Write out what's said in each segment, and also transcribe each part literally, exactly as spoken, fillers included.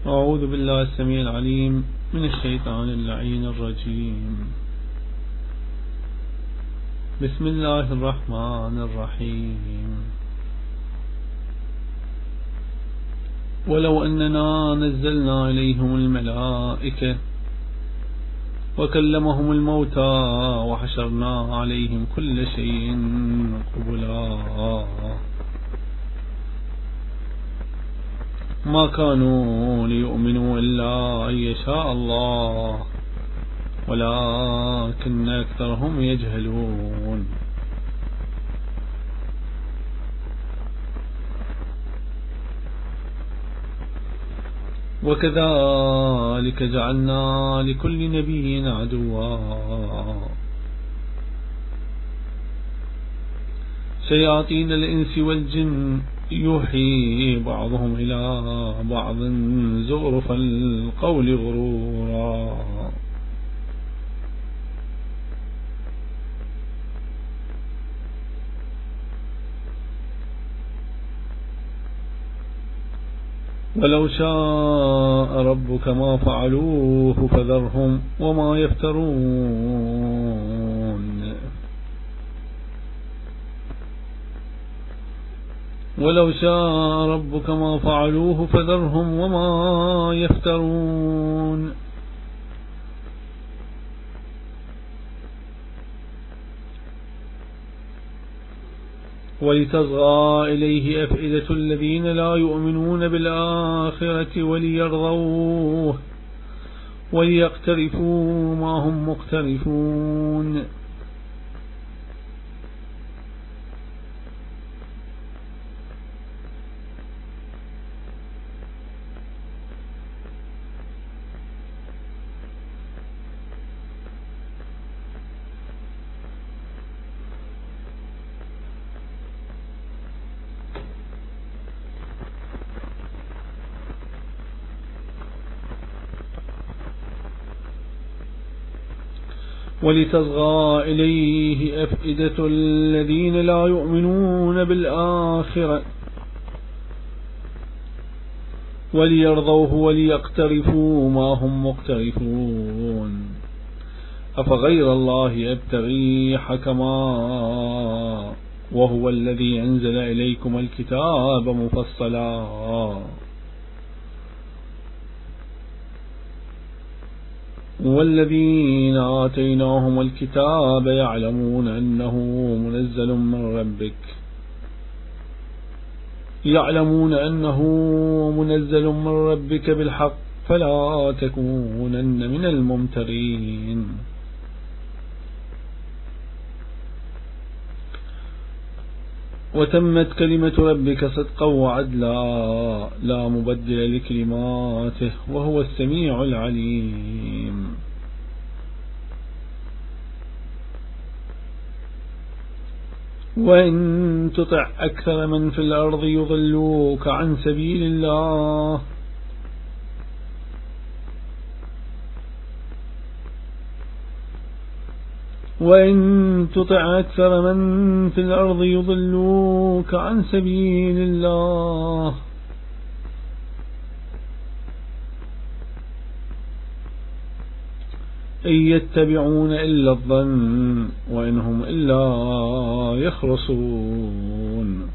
أعوذ بالله السميع العليم من الشيطان اللعين الرجيم. بسم الله الرحمن الرحيم. ولو أننا نزلنا إليهم الملائكة وكلمهم الموتى وحشرنا عليهم كل شيء قبلا ما كانوا ليؤمنوا إلا أن يشاء الله ولكن أكثرهم يجهلون. وكذلك جعلنا لكل نبي عدوا شياطين الإنس والجن يوحي بعضهم إلى بعض زخرف القول غرورا. ولو شاء ربك ما فعلوه فذرهم وما يفترون. ولو شاء ربك ما فعلوه فذرهم وما يفترون. ولتصغى إليه أفئدة الذين لا يؤمنون بالآخرة وليرضوه وليقترفوا ما هم مقترفون. ولتصغى إليه أفئدة الذين لا يؤمنون بالآخرة وليرضوه وليقترفوا ما هم مقترفون. أفغير الله يبتغي حكما وهو الذي أنزل إليكم الكتاب مفصلا والذين آتيناهم الكتاب يعلمون أنه منزل من ربك يعلمون أنه منزل من ربك بالحق فلا تكونن من الممترين. وتمت كلمة ربك صدقا وعدلا لا مبدل لكلماته وهو السميع العليم. وإن تطع أكثر من في الأرض يضلوك عن سبيل الله وإن تطع أكثر من في الأرض يضلوك عن سبيل الله إن يتبعون إلا الظن وإنهم إلا يخرصون.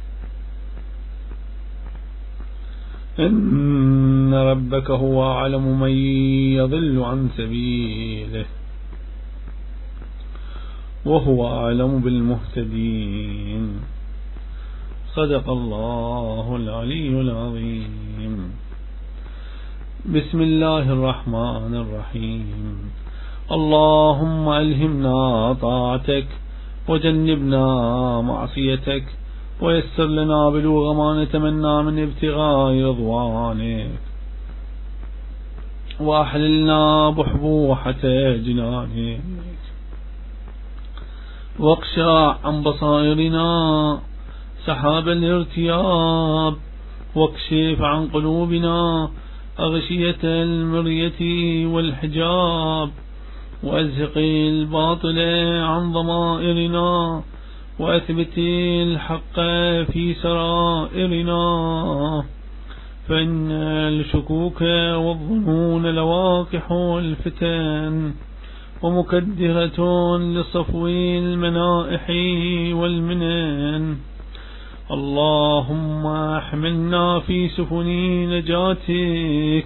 إن ربك هو أعلم من يضل عن سبيله وهو أعلم بالمهتدين. صدق الله العلي العظيم. بسم الله الرحمن الرحيم. اللهم ألهمنا طاعتك وجنبنا معصيتك ويسر لنا بلوغ ما نتمنى من ابتغاء رضوانك وأحللنا بحبوحة جنانك واقشع عن بصائرنا سحاب الارتياب واكشف عن قلوبنا أغشية المرية والحجاب وأزهق الباطل عن ضمائرنا وأثبت الحق في سرائرنا فإن الشكوك والظنون لواقح الفتن ومكدرة لصفو المنائح والمنن. اللهم احملنا في سفن نجاتك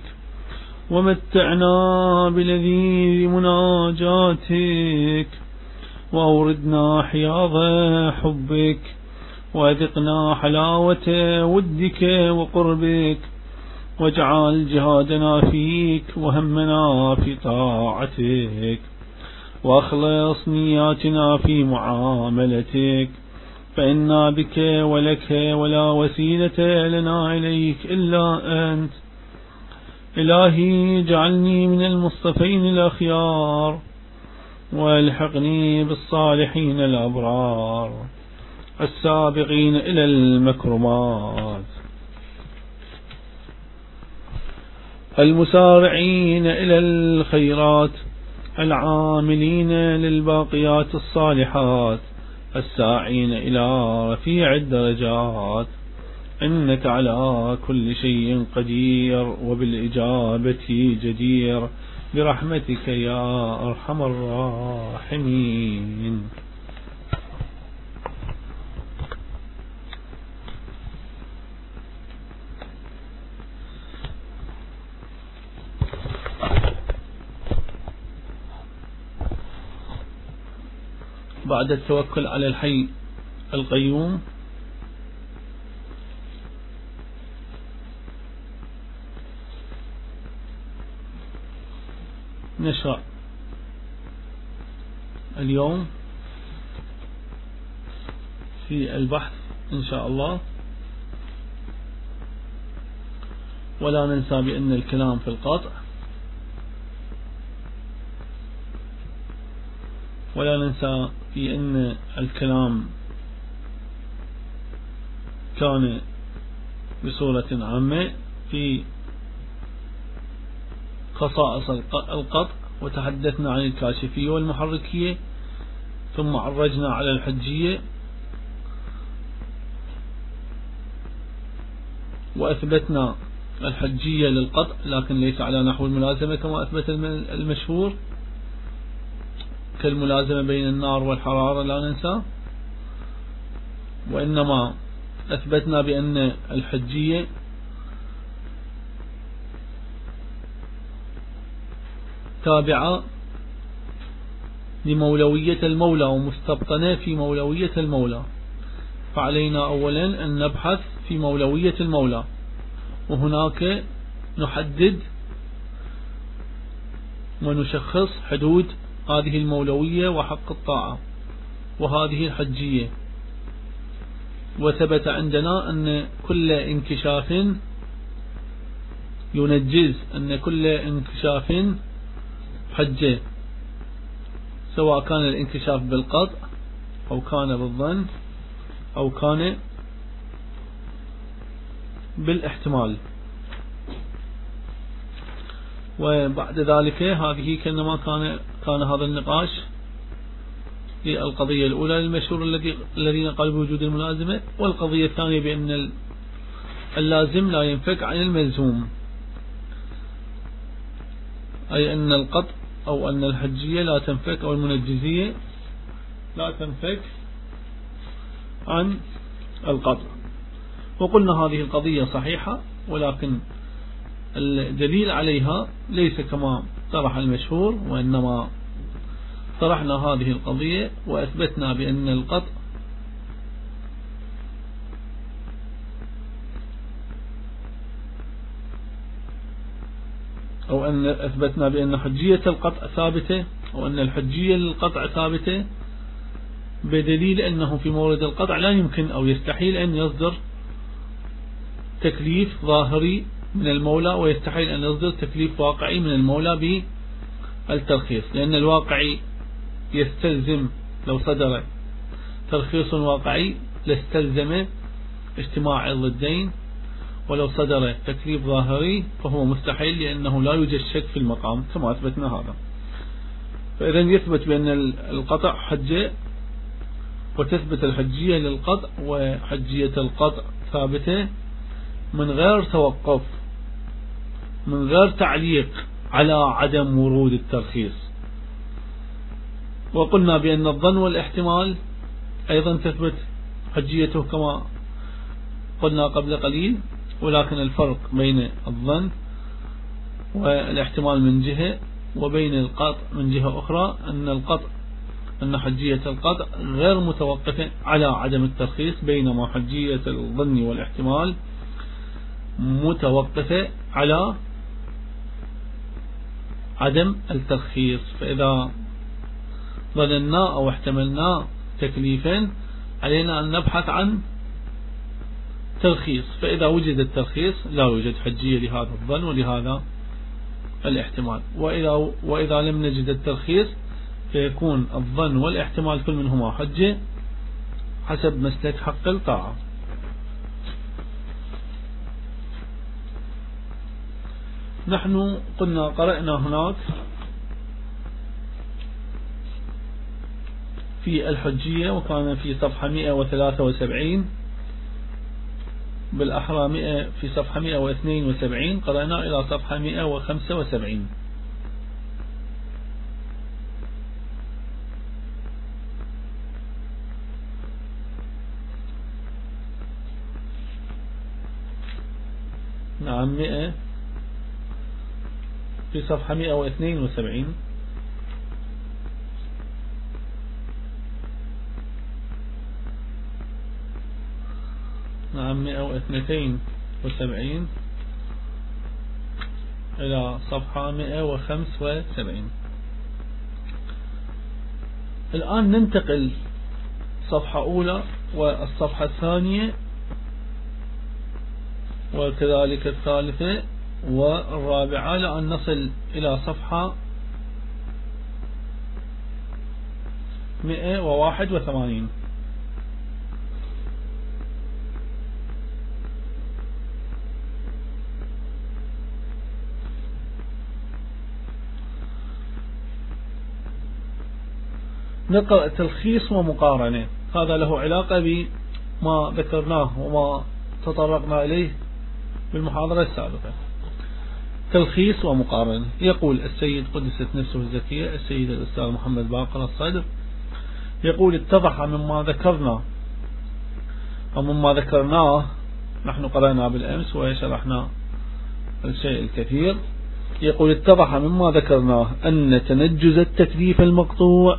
ومتعنا بلذيذ مناجاتك وأوردنا حياض حبك وأذقنا حلاوة ودك وقربك واجعل جهادنا فيك وهمنا في طاعتك وأخلص نياتنا في معاملتك فإنا بك ولك ولا وسيلة لنا إليك إلا أنت. إلهي اجعلني من المصطفين الأخيار والحقني بالصالحين الأبرار السابقين إلى المكرمات المسارعين إلى الخيرات العاملين للباقيات الصالحات الساعين إلى رفيع الدرجات. إنك على كل شيء قدير وبالإجابة جدير برحمتك يا أرحم الراحمين. بعد التوكل على الحي القيوم نشرع اليوم في البحث إن شاء الله. ولا ننسى بأن الكلام في القطع ولا ننسى في أن الكلام كان بصورة عامة في خصائص القطع وتحدثنا عن الكاشفية والمحركية ثم عرجنا على الحجية وأثبتنا الحجية للقطع لكن ليس على نحو الملازمة كما أثبت المشهور كالملازمة بين النار والحرارة لا ننسى، وإنما أثبتنا بأن الحجية تابعة لمولوية المولى ومستبطنة في مولوية المولى، فعلينا أولا أن نبحث في مولوية المولى وهناك نحدد ونشخص حدود هذه المولوية وحق الطاعة وهذه الحجية. وثبت عندنا أن كل انكشاف ينجز أن كل انكشاف حجة، سواء كان الانكشاف بالقطع أو كان بالظن أو كان بالاحتمال. وبعد ذلك هذه كأنما كان كان هذا النقاش للقضية الأولى للمشهور الذي الذين قالوا بوجود الملازمة، والقضية الثانية بأن اللازم لا ينفك عن الملزوم، أي أن القطع أو أن الحجية لا تنفك أو المنجزية لا تنفك عن القطع. وقلنا هذه القضية صحيحة ولكن الدليل عليها ليس كما طرح المشهور، وإنما طرحنا هذه القضية وأثبتنا بأن القطع أو أن أثبتنا بأن حجية القطع ثابتة أو أن الحجية للقطع ثابتة بدليل أنه في مورد القطع لا يمكن أو يستحيل أن يصدر تكليف ظاهري من المولى ويستحيل أن يصدر تكليف واقعي من المولى بالترخيص، لأن الواقعي يستلزم لو صدر ترخيص واقعي لاستلزم اجتماع الضدين، ولو صدر تكليف ظاهري فهو مستحيل لأنه لا يوجد شك في المقام كما أثبتنا هذا. فإذا يثبت بأن القطع حجة وتثبت الحجية للقطع وحجية القطع ثابتة من غير توقف من غير تعليق على عدم ورود الترخيص. وقلنا بأن الظن والاحتمال أيضا تثبت حجيته كما قلنا قبل قليل، ولكن الفرق بين الظن والاحتمال من جهة وبين القطع من جهة أخرى أن القطع أن حجية القطع غير متوقفة على عدم الترخيص، بينما حجية الظن والاحتمال متوقفة على عدم الترخيص. فإذا ظننا أو احتملنا تكليفا علينا أن نبحث عن ترخيص، فإذا وجد الترخيص لا يوجد حجية لهذا الظن ولهذا الاحتمال. وإذا, وإذا لم نجد الترخيص فيكون الظن والاحتمال كل منهما حجة حسب مسلك حق الطاعة. نحن قلنا قرأنا هناك في الحجية، وكان في صفحة مئة وثلاثة وسبعين، بالأحرى مئة في صفحة مئة واثنين وسبعين، قرأنا إلى صفحة مئة وخمسة وسبعين. نعم مئة في صفحة مئة واثنين وسبعين. نعم مئة واثنتين وسبعين إلى صفحة مئة وخمس وسبعين. الآن ننتقل صفحة أولى والصفحة الثانية وكذلك الثالثة والرابعة لأن نصل إلى صفحة مئة وواحد وثمانين. نقرأ تلخيص ومقارنة، هذا له علاقة بما ذكرناه وما تطرقنا إليه بالمحاضرة السابقة. تلخيص ومقارنة. يقول السيد قدست نفسه الزكية السيد الأستاذ محمد باقر الصدر، يقول اتضح مما ذكرنا أو مما ذكرناه، نحن قرأنا بالأمس وشرحنا الشيء الكثير. يقول اتضح مما ذكرناه أن تنجز التكليف المقطوع،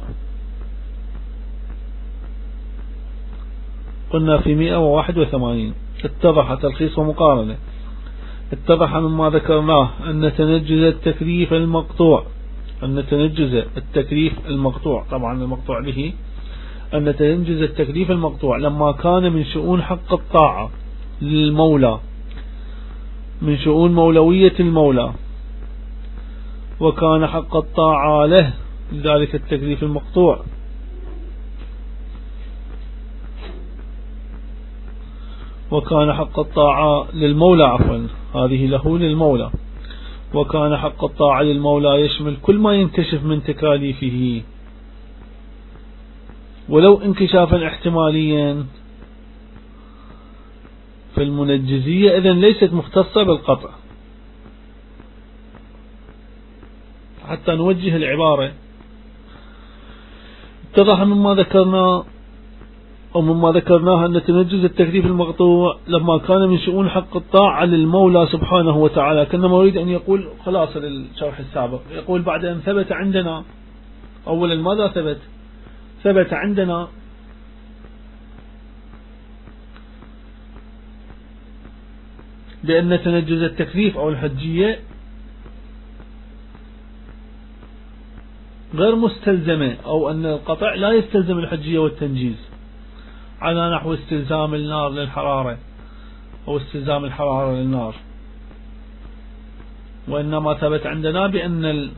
قلنا في مئة وواحد وثمانين، اتضح تلخيص ومقارنة. اتضح مما ذكرناه أن تنجز التكليف المقطوع، أن تنجز التكليف المقطوع، طبعا المقطوع به، أن تنجز التكليف المقطوع لما كان من شؤون حق الطاعة للمولى، من شؤون مولوية المولى، وكان حق الطاعة له، لذلك التكليف المقطوع. وكان حق الطاعة للمولى، عفوا هذه له للمولى. وكان حق الطاعة للمولى يشمل كل ما ينكشف من تكاليفه ولو انكشافا احتماليا، فالمنجزية إذن ليست مختصة بالقطع. حتى نوجه العبارة، اتضح مما ذكرنا أو مما ذكرناه أن تنجز التكليف المقطوع لما كان من شؤون حق الطاعة للمولى سبحانه وتعالى. كأنما يريد أن يقول خلاصة للشرح السابق، يقول بعد أن ثبت عندنا، أولا ماذا ثبت؟ ثبت عندنا بأن تنجز التكليف أو الحجية غير مستلزمة، أو أن القطع لا يستلزم الحجية والتنجيز على نحو استلزام النار للحرارة أو استلزام الحرارة للنار، وإنما ثبت عندنا بأن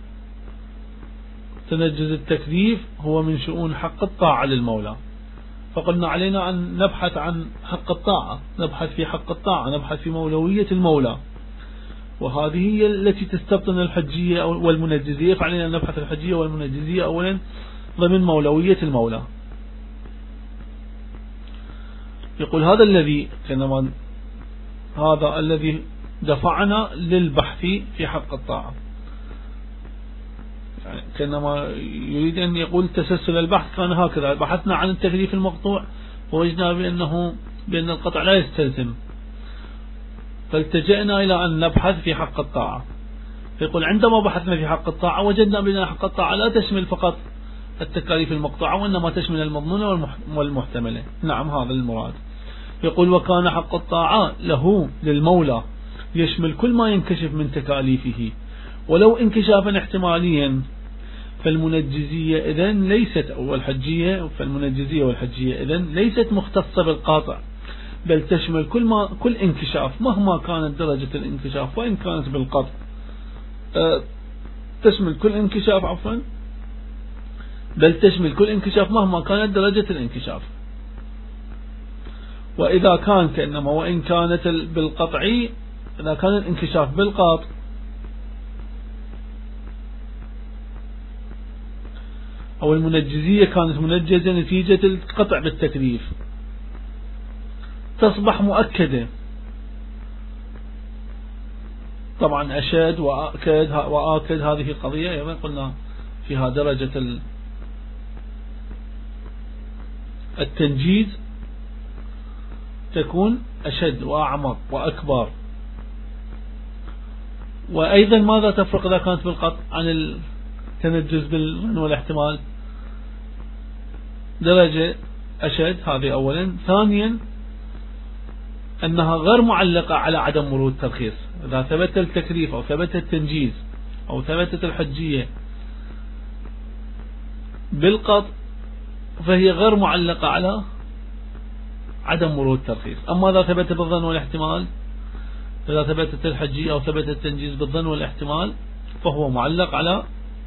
تنجز التكليف هو من شؤون حق الطاعة للمولى. فقلنا علينا أن نبحث عن حق الطاعة، نبحث في حق الطاعة، نبحث في مولوية المولى، وهذه هي التي تستبطن الحجية والمنجزية. فعلينا أن نبحث الحجية والمنجزية أولا ضمن مولوية المولى. يقول هذا الذي كنما هذا الذي دفعنا للبحث في حق الطاعة، يعني كأنما يريد أن يقول تسلسل البحث كان هكذا، بحثنا عن التكليف المقطوع ووجدنا بأنه بأن القطع لا يستلزم، فالتجأنا إلى أن نبحث في حق الطاعة. فيقول عندما بحثنا في حق الطاعة وجدنا بأن حق الطاعة لا تشمل فقط التكاليف المقطوعة وإنما تشمل المضمونة والمحتملة. نعم هذا المراد. يقول وكان حق الطاعة له للمولى يشمل كل ما ينكشف من تكاليفه ولو انكشافا احتماليا، فالمنجزية إذن ليست أو الحجية فالمنجزية والحجية إذن ليست مختصة بالقاطع، بل تشمل كل ما كل انكشاف مهما كانت درجة الانكشاف وإن كانت بالقطع. أه تشمل كل انكشاف عفوا بل تشمل كل انكشاف مهما كانت درجة الانكشاف. وإذا كان كأنما وإن كانت بالقطعي، إذا كان الانكشاف بالقطع أو المنجزية كانت منجزة نتيجة القطع بالتكليف تصبح مؤكدة. طبعا أشد وأكد وآكد هذه القضية أيضا قلنا فيها درجة التنجيز تكون أشد وأعمق وأكبر. وأيضا ماذا تفرق إذا كانت بالقطع عن التنجز بالظن والاحتمال؟ درجة أشد هذه أولا. ثانيا أنها غير معلقة على عدم ورود ترخيص. إذا ثبت التكليف أو ثبت التنجيز أو ثبتت الحجية بالقطع فهي غير معلقة على عدم ورود ترخيص. أما إذا ثبت بالظن والاحتمال، إذا ثبتت الحجية أو ثبت التنجيز بالظن والاحتمال فهو معلق على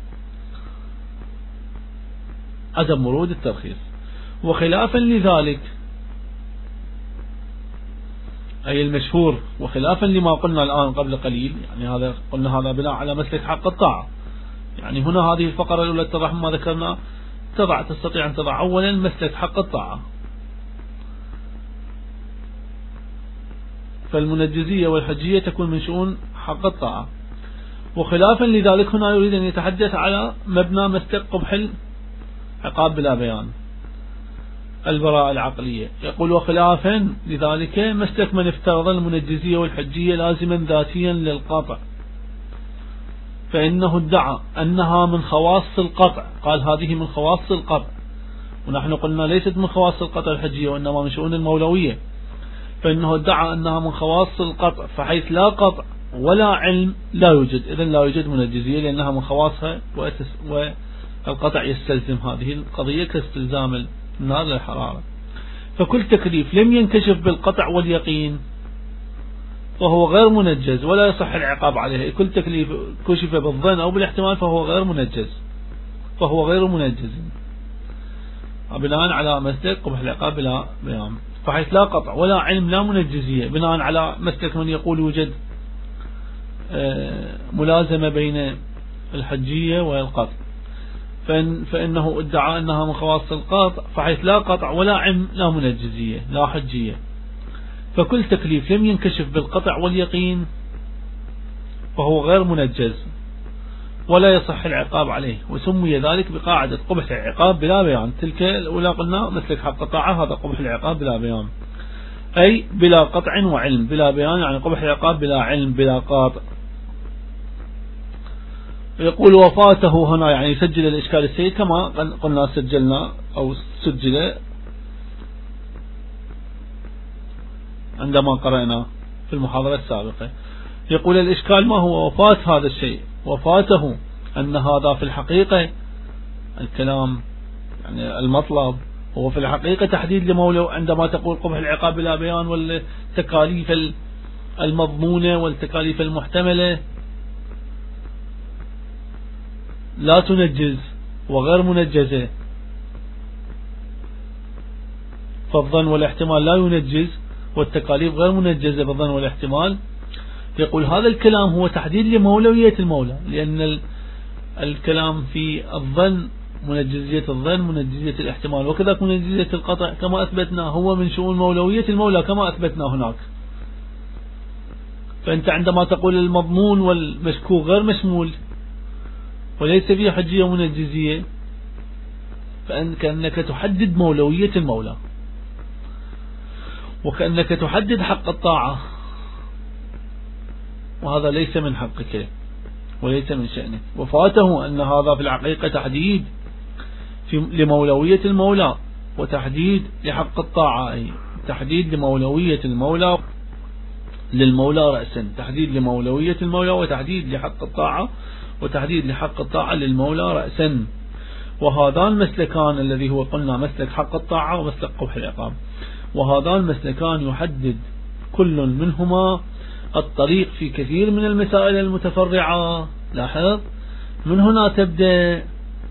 عدم ورود الترخيص. وخلافا لذلك أي المشهور، وخلافا لما قلنا الآن قبل قليل، يعني هذا قلنا هذا بناء على مسلك حق الطاعة. يعني هنا هذه الفقرة الأولى تضع ما ذكرنا، تضع تستطيع أن تضع أولا مسلك حق الطاعة، فالمنجزية والحجية تكون من شؤون حق الطاعة. وخلافا لذلك هنا يريد أن يتحدث على مبنى مسلك قبح العقاب بلا بيان، البراءة العقلية. يقول وخلافا لذلك مسلك من افترض المنجزية والحجية لازما ذاتيا للقطع، فإنه ادعى أنها من خواص القطع، قال هذه من خواص القطع، ونحن قلنا ليست من خواص القطع الحجية وإنما من شؤون المولوية. فإنه ادعى أنها من خواص القطع، فحيث لا قطع ولا علم لا يوجد، إذن لا يوجد منجزية لأنها من خواصها، والقطع يستلزم هذه القضية كاستلزام النار للحرارة. فكل تكليف لم ينكشف بالقطع واليقين فهو غير منجز ولا يصح العقاب عليه. كل تكليف كشف بالظن أو بالاحتمال فهو غير منجز فهو غير منجز بناء على مسلك قبح العقاب بلا بيان، فحيث لا قطع ولا علم لا منجزية، بناء على مسلك من يقول يوجد ملازمة بين الحجية والقطع، فإنه ادعى أنها من خواص القطع، فحيث لا قطع ولا علم لا منجزية لا حجية. فكل تكليف لم ينكشف بالقطع واليقين فهو غير منجز ولا يصح العقاب عليه، وسمي ذلك بقاعدة قبح العقاب بلا بيان. تلك الأولى قلنا مسلك حق الطاعة، هذا قبح العقاب بلا بيان، أي بلا قطع وعلم. بلا بيان يعني قبح العقاب بلا علم بلا قاطع. يقول وفاته هنا يعني سجل الإشكال السيد كما قلنا سجلنا أو سجل عندما قرأنا في المحاضرة السابقة. يقول الإشكال ما هو وفاة هذا الشيء؟ وفاته أن هذا في الحقيقة الكلام يعني المطلب هو في الحقيقة تحديد لمولى. عندما تقول قبح العقاب بلا بيان والتكاليف المضمونة والتكاليف المحتملة لا تنجز وغير منجزة، فالظن والاحتمال لا ينجز والتكاليف غير منجزة بالظن والاحتمال. يقول هذا الكلام هو تحديد لمولوية المولى، لأن الكلام في الظن منجزية الظن منجزية الاحتمال وكذلك منجزية القطع كما أثبتنا هو من شؤون مولوية المولى كما أثبتنا هناك. فأنت عندما تقول المضمون والمشكوك غير مشمول وليس فيه حجية منجزية، فكأنك تحدد مولوية المولى، وكأنك تحدد حق الطاعة، وهذا ليس من حقك وليس من شأنك. وفاته أن هذا في الحقيقة تحديد في لمولوية المولى وتحديد لحق الطاعة، أي تحديد لمولوية المولى للمولى رأسا، تحديد لمولوية المولى وتحديد لحق الطاعة وتحديد لحق الطاعة للمولى رأسا. وهذان المسلكان الذي هو قلنا مسلك حق الطاعة ومسلك قبح العقاب، وهذان المسلكان يحدد كل منهما الطريق في كثير من المسائل المتفرعة. لاحظ، من هنا تبدأ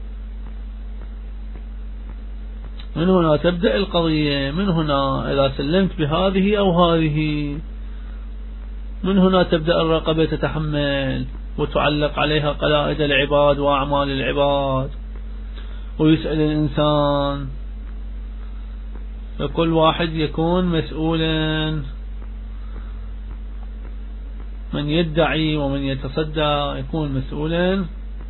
من هنا تبدأ القضية، من هنا إذا سلمت بهذه أو هذه، من هنا تبدأ الرقبة تتحمل وتعلق عليها قلائد العباد وأعمال العباد، ويسأل الإنسان، فكل واحد يكون مسؤولا، من يدعي ومن يتصدى يكون مسؤولا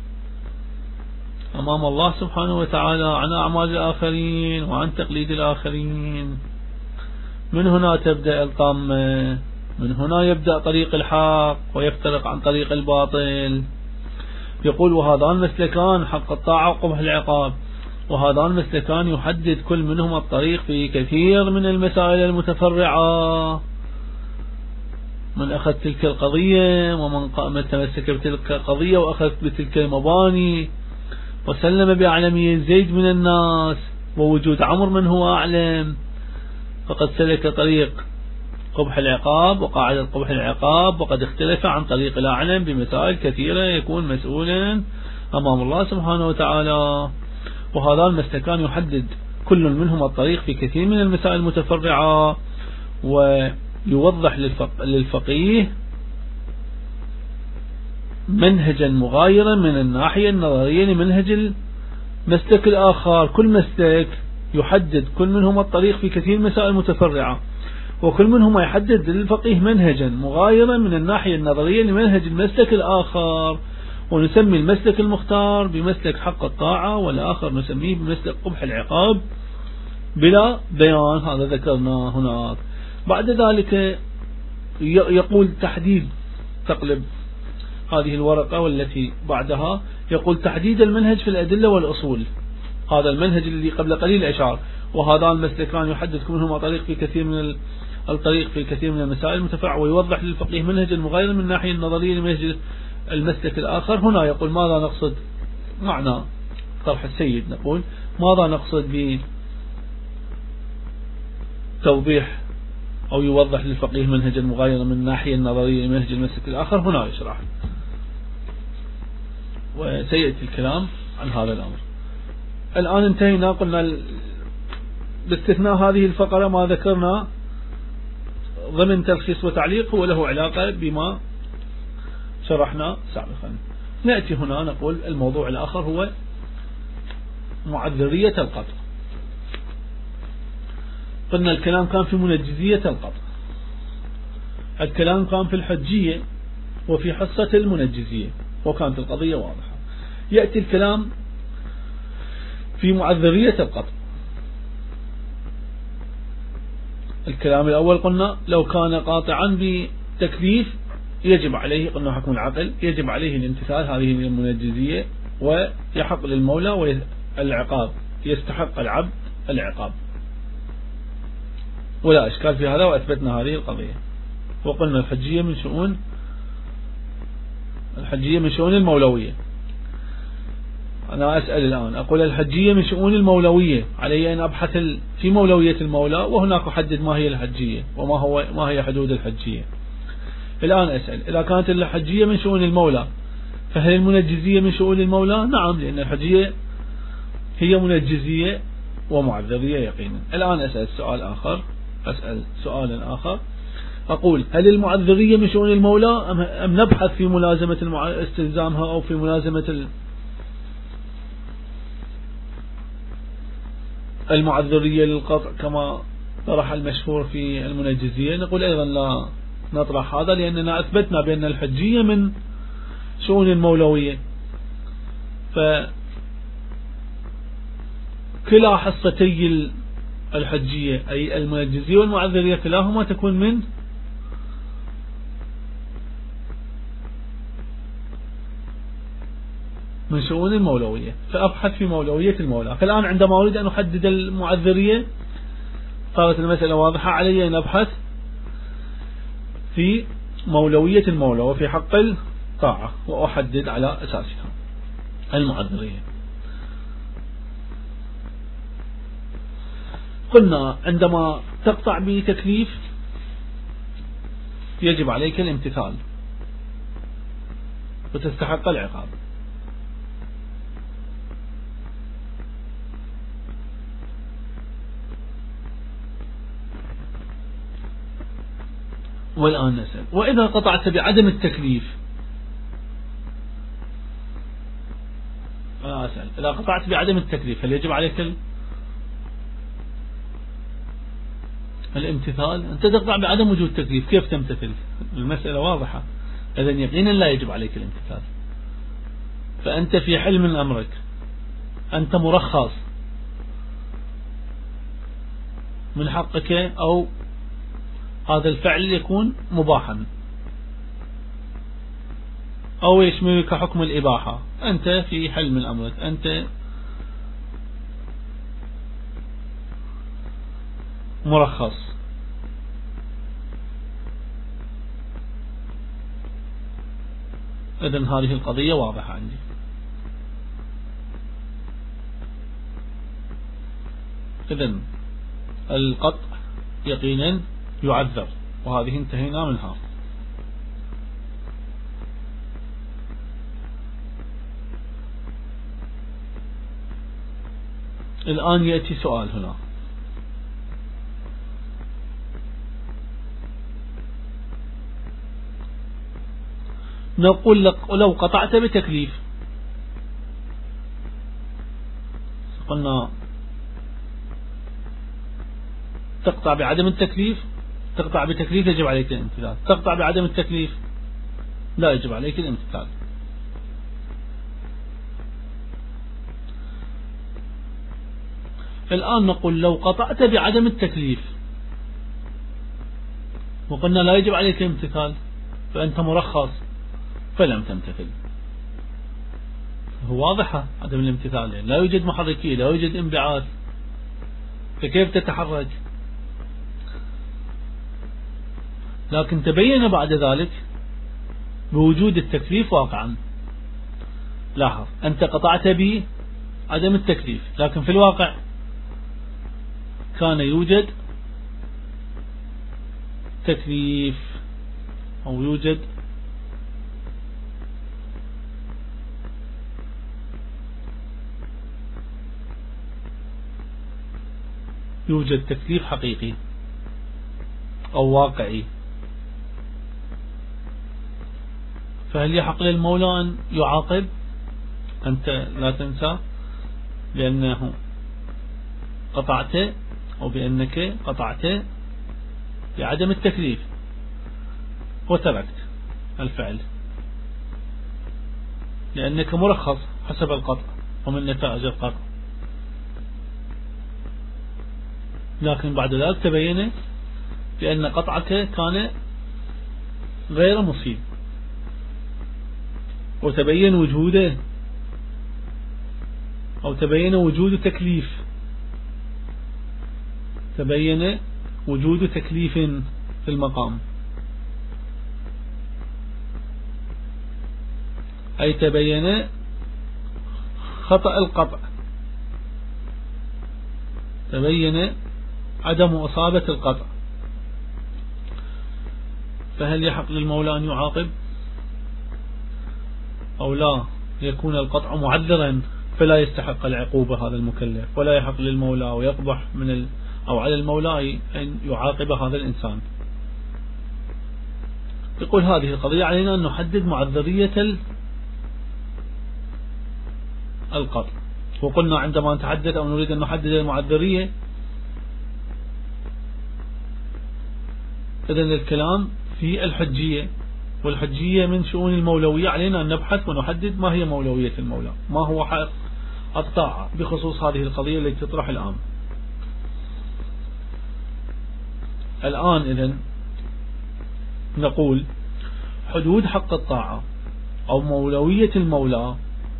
أمام الله سبحانه وتعالى عن أعمال الآخرين وعن تقليد الآخرين. من هنا تبدأ الطامة، من هنا يبدأ طريق الحق ويفترق عن طريق الباطل. يقول وهذان مسلكان حق الطاعة وقبح العقاب، وهذان مسلكان يحدد كل منهم الطريق في كثير من المسائل المتفرعة. من أخذ تلك القضية ومن قام تمسك بتلك القضية وأخذ بتلك المباني وسلم بأعلمية زيد من الناس ووجود عمر من هو أعلم، فقد سلك طريق قبح العقاب وقاعدة قبح العقاب، وقد اختلف عن طريق الأعلم بمسائل كثيرة، يكون مسؤولا أمام الله سبحانه وتعالى. وهذا المسلكان يحدد كل منهم الطريق في كثير من المسائل المتفرعة، ويوضح للفقيه منهجا مغايرا من الناحية النظرية لمنهج المسلك الآخر. كل مسلك يحدد كل منهم الطريق في كثير من المسائل المتفرعة، وكل منهما يحدد للفقيه منهجا مغايرا من الناحية النظرية لمنهج المسلك الآخر، ونسمي المسلك المختار بمسلك حق الطاعة، والآخر نسميه بمسلك قبح العقاب بلا بيان. هذا ذكرنا هناك. بعد ذلك يقول تحديد، تقلب هذه الورقة والتي بعدها، يقول تحديد المنهج في الأدلة والأصول. هذا المنهج الذي قبل قليل أشار، وهذا المسلكان يحدد كل منهما طريق في كثير من الطريق في كثير من المسائل المتفرعة، ويوضح للفقيه منهج مغاير من الناحية النظرية لمنهج المسلك الآخر. هنا يقول ماذا نقصد، معنى طرح السيد نقول ماذا نقصد بتوضيح أو يوضح للفقيه منهجا مغايرا من الناحية النظرية لمنهج المسلك الآخر. هنا يشرح وسيأتي الكلام عن هذا الأمر. الآن انتهينا، قلنا باستثناء هذه الفقرة ما ذكرنا ضمن تلخيص وتعليق هو له علاقة بما شرحنا سابقا. نأتي هنا نقول الموضوع الآخر هو معذرية القطع. قلنا الكلام كان في منجزية القطع، الكلام كان في الحجية وفي حصة المنجزية، وكانت القضية واضحة. يأتي الكلام في معذرية القطع. الكلام الأول قلنا لو كان قاطعا بتكليف يجب عليه، قلنا حكم العقل، يجب عليه الامتثال، هذه المنجزية، ويحق للمولى والعقاب، يستحق العبد العقاب، ولا إشكال في هذا، وأثبتنا هذه القضية. وقلنا الحجية من شؤون الحجية من شؤون المولوية. أنا أسأل الآن أقول الحجية من شؤون المولوية، علي أن أبحث في مولوية المولى، وهناك أحدد ما هي الحجية وما هو ما هي حدود الحجية. الآن أسأل إذا كانت الحجية من شؤون المولى فهل المنجزية من شؤون المولى؟ نعم، لأن الحجية هي منجزية ومعذرية يقينا. الآن أسأل سؤال آخر أسأل سؤالا آخر أقول هل المعذرية من شؤون المولى أم نبحث في ملازمة المع... استلزامها أو في ملازمة ال... المعذرية للقطع كما طرح المشهور في المنجزية؟ نقول أيضا لا نطرح هذا لأننا أثبتنا بأن الحجية من شؤون المولوية، فكلا حصتي الحجية أي المنجزية والمعذرية كلاهما تكون من من شؤون المولوية، فأبحث في مولوية المولى. فالآن عندما أريد أن أحدد المعذرية صارت المسألة واضحة، علي أن أبحث في مولوية المولى وفي حق الطاعة وأحدد على أساسها المعذرية. قلنا عندما تقطع بتكليف يجب عليك الامتثال وتستحق العقاب. والآن نسأل: وإذا قطعت بعدم التكليف؟ أنا أسأل: إذا قطعت بعدم التكليف هل يجب عليك ال... الامتثال؟ أنت تقطع بعدم وجود تكليف، كيف تمتثل؟ المسألة واضحة، إذن يقينا لا يجب عليك الامتثال. فأنت في حل من أمرك، أنت مرخص، من حقك أو هذا الفعل يكون مباحا أو يشملك حكم الإباحة، أنت في حل من أمرك، أنت مرخص. إذن هذه القضية واضحة عندي. إذن القطع يقينا يعذر، وهذه انتهينا منها. الآن يأتي سؤال هنا: نقول لك لو قطعت بتكليف، قلنا تقطع بعدم التكليف، تقطع بتكليف يجب عليك الامتثال، تقطع بعدم التكليف لا يجب عليك الامتثال. الآن نقول لو قطعت بعدم التكليف وقلنا لا يجب عليك الامتثال فأنت مرخص فلم تمتثل. هو واضحة عدم الامتثال، يعني لا يوجد محركية، لا يوجد انبعاث، فكيف تتحرك؟ لكن تبين بعد ذلك بوجود التكليف واقعا. لاحظ، أنت قطعت به عدم التكليف، لكن في الواقع كان يوجد تكليف أو يوجد يوجد تكليف حقيقي أو واقعي. فهل يحق للمولى أن يعاقب؟ أنت لا تنسى بأنه قطعت أو بأنك قطعت بعدم التكليف وتركت الفعل لأنك مرخص حسب القطع ومن نتائج القطع، لكن بعد ذلك تبين بأن قطعك كان غير مصيب وتبين وجوده أو تبين وجود تكليف، تبين وجود تكليف في المقام، أي تبين خطأ القطع، تبين عدم إصابة القطع. فهل يحق للمولى أن يعاقب أو لا؟ يكون القطع معذرا فلا يستحق العقوبة هذا المكلف، ولا يحق للمولى ويقبح من ال أو على المولى أن يعاقب هذا الإنسان. يقول هذه القضية علينا أن نحدد معذرية القطع، وقلنا عندما نتحدث أو نريد أن نحدد المعذرية إذن الكلام في الحجية، والحجية من شؤون المولوية، علينا أن نبحث ونحدد ما هي مولوية المولى، ما هو حق الطاعة بخصوص هذه القضية التي تطرح الآن. الآن إذن نقول حدود حق الطاعة أو مولوية المولى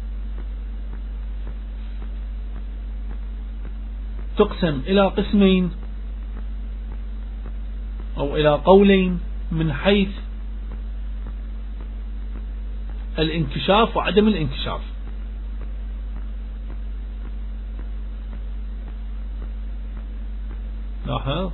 تقسم إلى قسمين أو إلى قولين من حيث الانكشاف وعدم الانكشاف. لاحظ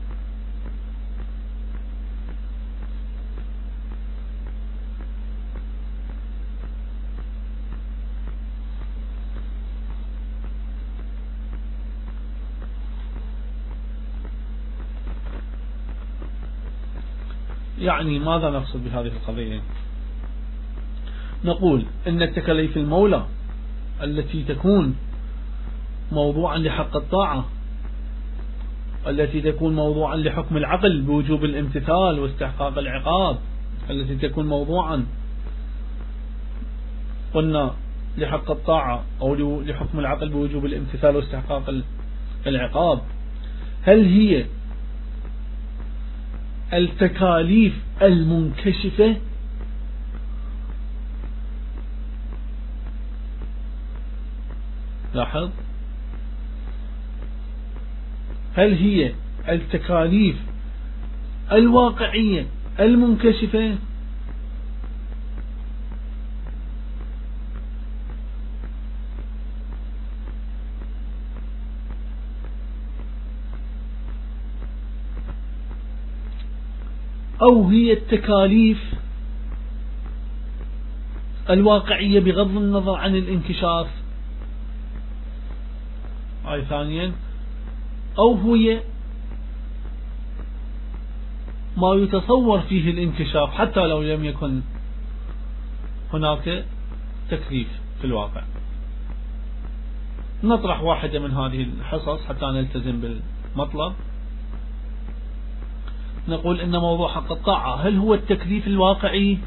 يعني ماذا نقصد بهذه القضية؟ نقول إن التكاليف المولى التي تكون موضوعا لحق الطاعة، التي تكون موضوعا لحكم العقل بوجوب الامتثال واستحقاق العقاب، التي تكون موضوعا قلنا لحق الطاعة أو لحكم العقل بوجوب الامتثال واستحقاق العقاب، هل هي التكاليف المنكشفة لاحظ هل هي التكاليف الواقعية المنكشفة أو هي التكاليف الواقعية بغض النظر عن الانكشاف؟ هاي ثانيا، أو هي ما يتصور فيه الانكشاف حتى لو لم يكن هناك تكليف في الواقع. نطرح واحدة من هذه الحصص حتى نلتزم بالمطلب. نقول إن موضوع حق الطاعة هل هو التكليف الواقعي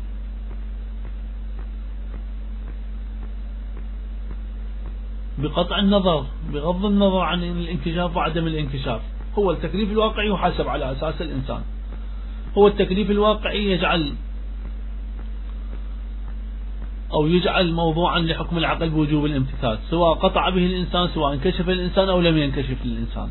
بقطع النظر بغض النظر عن الانكشاف وعدم الانكشاف؟ هو التكليف الواقعي يحاسب على أساس الإنسان، هو التكليف الواقعي يجعل أو يجعل موضوعا لحكم العقل بوجوب الامتثال، سواء قطع به الإنسان، سواء انكشف الإنسان أو لم ينكشف الإنسان،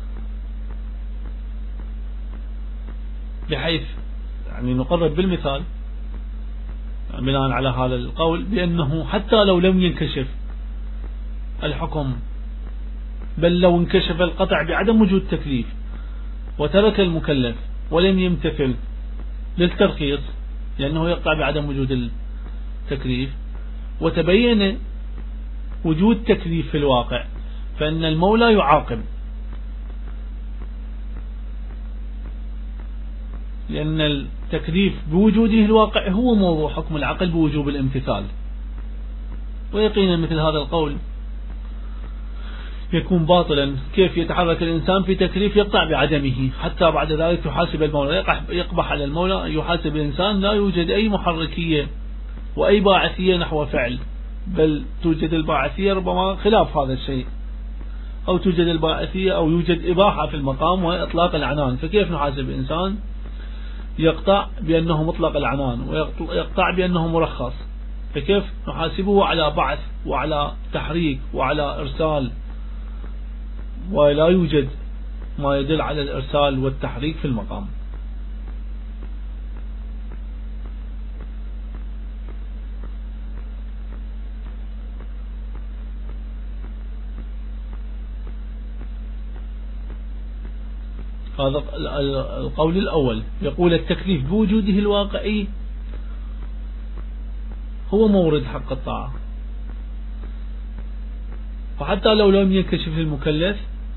بحيث يعني نقرب بالمثال بناء على هذا القول بأنه حتى لو لم ينكشف الحكم، بل لو انكشف القطع بعدم وجود تكليف وترك المكلف ولم يمتثل للترخيص لأنه يقطع بعدم وجود التكليف، وتبين وجود تكليف في الواقع، فإن المولى يعاقب، لأن التكليف بوجوده الواقع هو موضوع حكم العقل بوجوب الامتثال. ويقينا مثل هذا القول يكون باطلا. كيف يتحرك الإنسان في تكليف يقطع بعدمه حتى بعد ذلك يحاسب المولى؟ يقبح على المولى، يحاسب الإنسان لا يوجد أي محركية وأي باعثية نحو فعل، بل توجد الباعثية ربما خلاف هذا الشيء، أو توجد الباعثية أو يوجد إباحة في المقام وإطلاق العنان. فكيف نحاسب الإنسان يقطع بأنه مطلق العنان ويقطع بأنه مرخص؟ فكيف نحاسبه على بعث وعلى تحريك وعلى إرسال ولا يوجد ما يدل على الإرسال والتحريك في المقام؟ هذا القول الأول يقول التكليف بوجوده الواقعي هو مورد حق الطاعة، وحتى لو لم ينكشف المكلف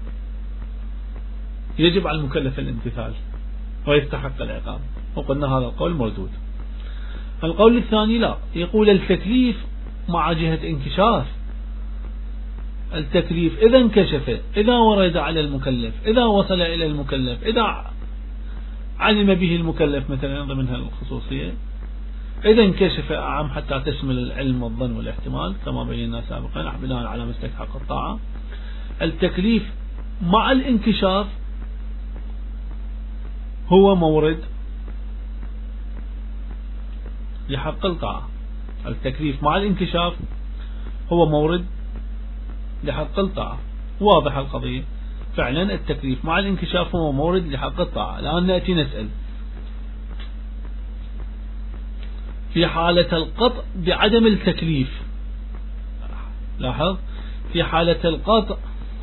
يجب على المكلف الامتثال ويستحق العقاب، وقلنا هذا القول مردود. القول الثاني لا، يقول التكليف مع جهة انكشاف. التكليف إذا انكشف، إذا ورد على المكلف، إذا وصل إلى المكلف، إذا علم به المكلف مثلا ضمنها الخصوصية. إذا انكشف أعم حتى تشمل العلم والظن والاحتمال كما بينا سابقا بناء على مسلك حق الطاعة. التكليف مع الانكشاف هو مورد لحق الطاعة. التكليف مع الانكشاف هو مورد لحق الطاعة. واضح القضية. فعلا التكليف مع الانكشاف هو مورد لحق الطاعة. الآن نأتي نسأل في حالة القطع بعدم التكليف. لاحظ في حالة القطع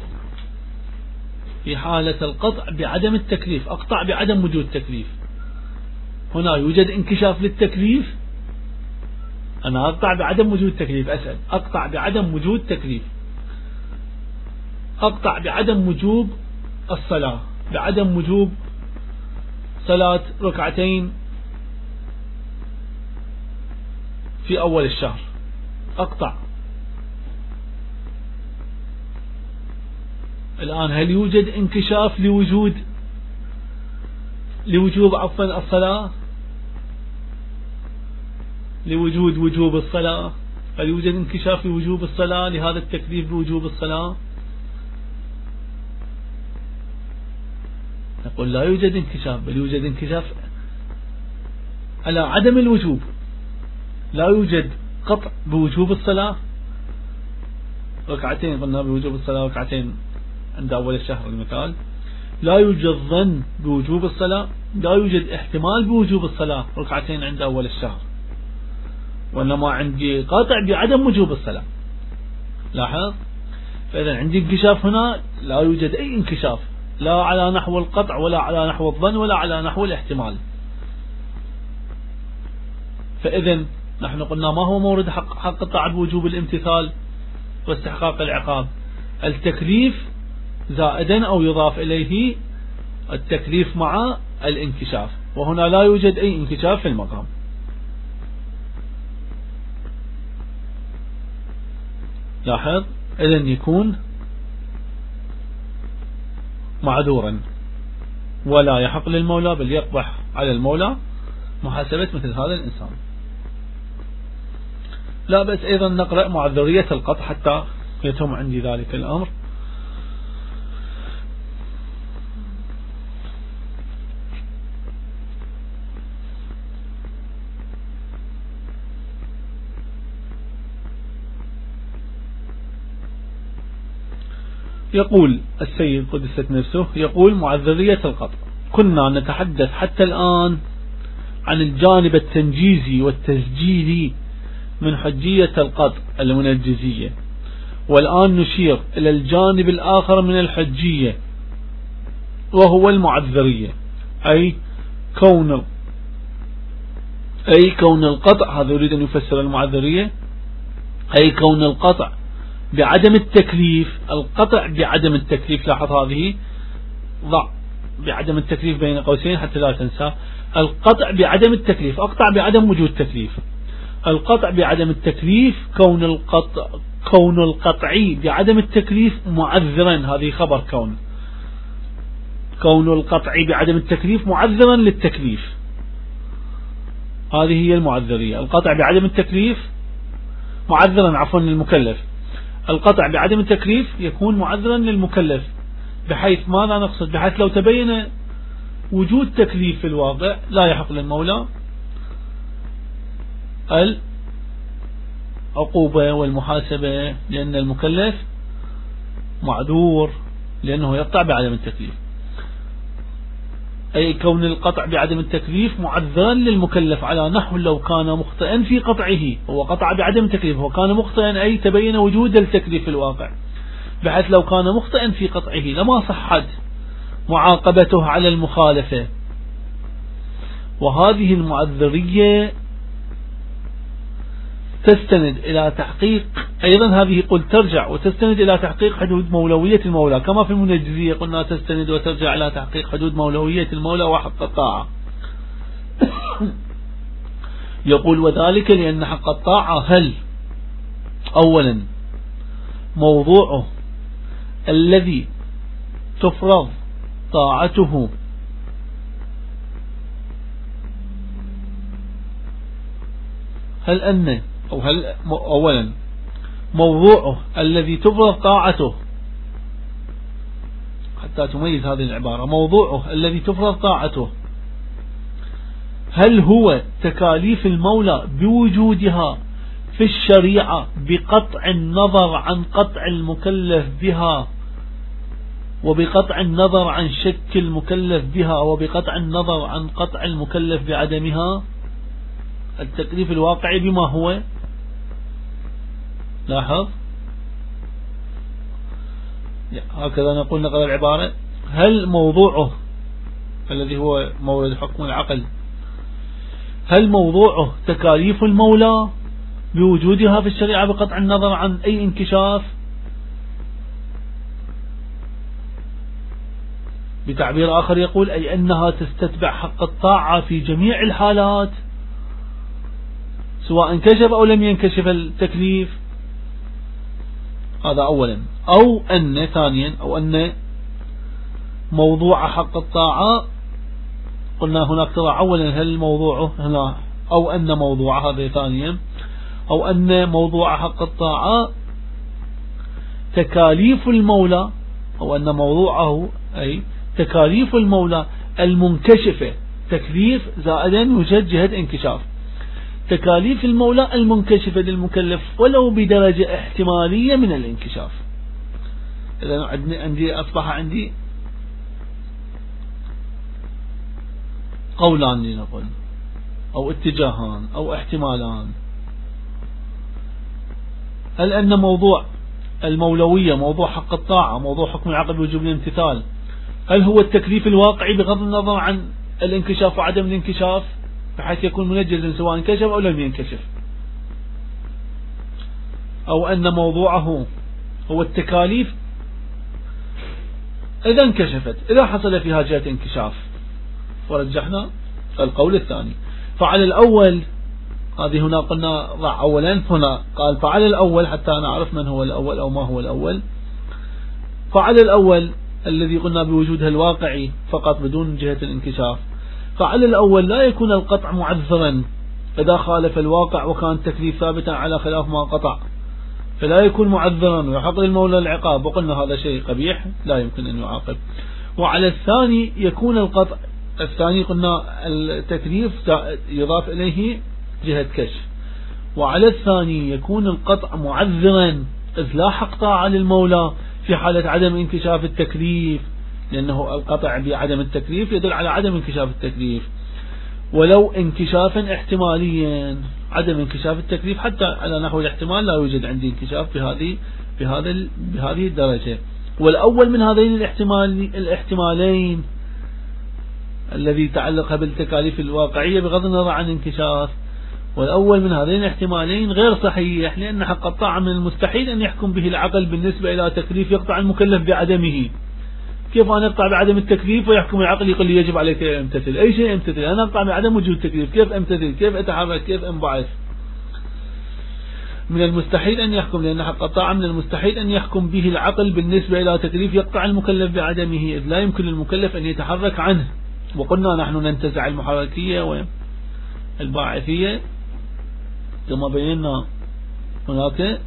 في حالة القطع بعدم التكليف، أقطع بعدم وجود تكليف. هنا يوجد انكشاف للتكليف. أنا أقطع بعدم وجود تكليف. أسأل أقطع بعدم وجود تكليف. أقطع بعدم وجوب الصلاة، بعدم وجوب صلاة ركعتين في أول الشهر. أقطع. الآن هل يوجد انكشاف لوجود لوجوب عفوا الصلاة، لوجود وجوب الصلاة؟ هل يوجد انكشاف لوجوب الصلاة لهذا التكليف بوجوب الصلاة؟ نقول لا يوجد انكشاف، بل يوجد انكشاف على عدم الوجوب. لا يوجد قطع بوجوب الصلاة. ركعتين قلنا بوجوب الصلاة ركعتين عند أول الشهر المثال. لا يوجد ظن بوجوب الصلاة. لا يوجد احتمال بوجوب الصلاة ركعتين عند أول الشهر. وإنما عندي قطع بعدم وجوب الصلاة. لاحظ. فإذا عندي انكشاف هنا لا يوجد أي انكشاف، لا على نحو القطع ولا على نحو الظن ولا على نحو الاحتمال. فإذا نحن قلنا ما هو مورد حق, حق الطاعة بوجوب الامتثال واستحقاق العقاب؟ التكليف زائدا أو يضاف إليه التكليف مع الانكشاف. وهنا لا يوجد أي انكشاف في المقام. لاحظ. إذن يكون معذورا ولا يحق للمولى بل يقبح على المولى محاسبة مثل هذا الإنسان. لا بس أيضا نقرأ معذرية القطع حتى يتم عندي ذلك الأمر. يقول السيد قدست نفسه، يقول معذرية القطع: كنا نتحدث حتى الآن عن الجانب التنجيزي والتسجيلي من حجية القطع المنجزية، والآن نشير إلى الجانب الآخر من الحجية وهو المعذرية، أي كون أي كون القطع. هذا يريد أن يفسر المعذرية، أي كون القطع بعدم التكليف. القطع بعدم التكليف. لاحظ هذه، ضع بعدم التكليف بين قوسين حتى لا تنسى. القطع بعدم التكليف، أقطع بعدم وجود تكليف. القطع بعدم التكليف، كون القطع كون القطعي بعدم التكليف معذرا. هذه خبر كون كون القطعي بعدم التكليف معذرا للتكليف. هذه هي المعذرية. القطع بعدم التكليف معذرا عفوا للمكلف. القطع بعدم التكليف يكون معذرا للمكلف، بحيث ماذا نقصد؟ بحيث لو تبين وجود تكليف في الواقع لا يحق للمولى العقوبة والمحاسبة، لأن المكلف معذور لأنه يقطع بعدم التكليف. أي كون القطع بعدم التكليف معذرا للمكلف على نحو لو كان مخطئا في قطعه. هو قطع بعدم التكليف، هو كان مخطئا أي تبين وجود التكليف في الواقع، بحيث لو كان مخطئا في قطعه لما صحت معاقبته على المخالفة. وهذه المعذرية تستند إلى تحقيق أيضا، هذه قل ترجع وتستند إلى تحقيق حدود مولوية المولى، كما في المنجزية قلنا تستند وترجع إلى تحقيق حدود مولوية المولى وحق الطاعة. يقول: وذلك لأن حق الطاعة هل أولا موضوعه الذي تفرض طاعته هل أن أو هل أولا موضوعه الذي تفرض طاعته، حتى تميز هذه العبارة، موضوعه الذي تفرض طاعته هل هو تكاليف المولى بوجودها في الشريعة بقطع النظر عن قطع المكلف بها، وبقطع النظر عن شك المكلف بها، وبقطع النظر عن قطع المكلف بعدمها. التكليف الواقعي بما هو، لاحظ هكذا نقول نقرأ العبارة، هل موضوعه الذي هو مورد حكم العقل، هل موضوعه تكاليف المولى بوجودها في الشريعة بقطع النظر عن أي انكشاف، بتعبير آخر يقول أي أنها تستتبع حق الطاعة في جميع الحالات سواء انكشف أو لم ينكشف التكليف. هذا أولا. أو أن ثانيا أو أن موضوع حق الطاعة، قلنا هناك تضع أولا هل موضوعه هنا، أو أن موضوع، هذا ثانيا، أو أن موضوع حق الطاعة تكاليف المولى، أو أن موضوعه أي تكاليف المولى المنكشفة، تكليف زائدا يوجد جهة انكشاف، تكاليف المولى المنكشفة للمكلف ولو بدرجة احتمالية من الانكشاف. إذا عندي أصبح عندي قولان لنقول أو اتجاهان أو احتمالان. هل أن موضوع المولوية، موضوع حق الطاعة، موضوع حكم العقل بوجوب الامتثال، هل هو التكليف الواقعي بغض النظر عن الانكشاف وعدم الانكشاف، بحيث يكون منجزا سواء انكشف أو لم ينكشف، أو أن موضوعه هو التكاليف إذا انكشفت، إذا حصل فيها جهة انكشاف، ورجحنا القول الثاني. فعلى الأول، هذه هنا قلنا ضع أولا، هنا قال فعلى الأول حتى نعرف من هو الأول أو ما هو الأول. فعلى الأول الذي قلنا بوجودها الواقعي فقط بدون جهة الانكشاف، فعلى الأول لا يكون القطع معذرا إذا خالف الواقع وكان التكليف ثابتا على خلاف ما قطع، فلا يكون معذرا ويحق للمولى العقاب، وقلنا هذا شيء قبيح لا يمكن أن يعاقب. وعلى الثاني يكون القطع، الثاني قلنا التكليف يضاف إليه جهة كشف، وعلى الثاني يكون القطع معذرا إذ لا حق طاعة للمولى في حالة عدم انكشاف التكليف، لأنه القطع بعدم التكليف يدل على عدم انكشاف التكليف، ولو انكشافا احتماليا، عدم انكشاف التكليف حتى على نحو الاحتمال لا يوجد عندي انكشاف بهذه بهذا بهذه الدرجة. والأول من هذين الاحتمال الاحتمالين الذي تعلق بالتكاليف الواقعية بغض النظر عن انكشاف، والأول من هذين الاحتمالين غير صحيح، لأن حق الطاعة من المستحيل أن يحكم به العقل بالنسبة إلى تكليف يقطع المكلف بعدمه. كيف أنا أقطع بعدم التكليف ويحكم العقل يقول لي يجب عليك أن امتثل؟ أي شيء امتثل؟ أنا أقطع بعدم وجود تكليف، كيف امتثل؟ كيف أتحرك؟ كيف انبعث؟ من المستحيل أن يحكم، لأن حق الطاعة من المستحيل أن يحكم به العقل بالنسبة إلى تكليف يقطع المكلف بعدمه، إذ لا يمكن للمكلف أن يتحرك عنه. وقلنا نحن ننتزع المحركية والباعثية كما بينا هناك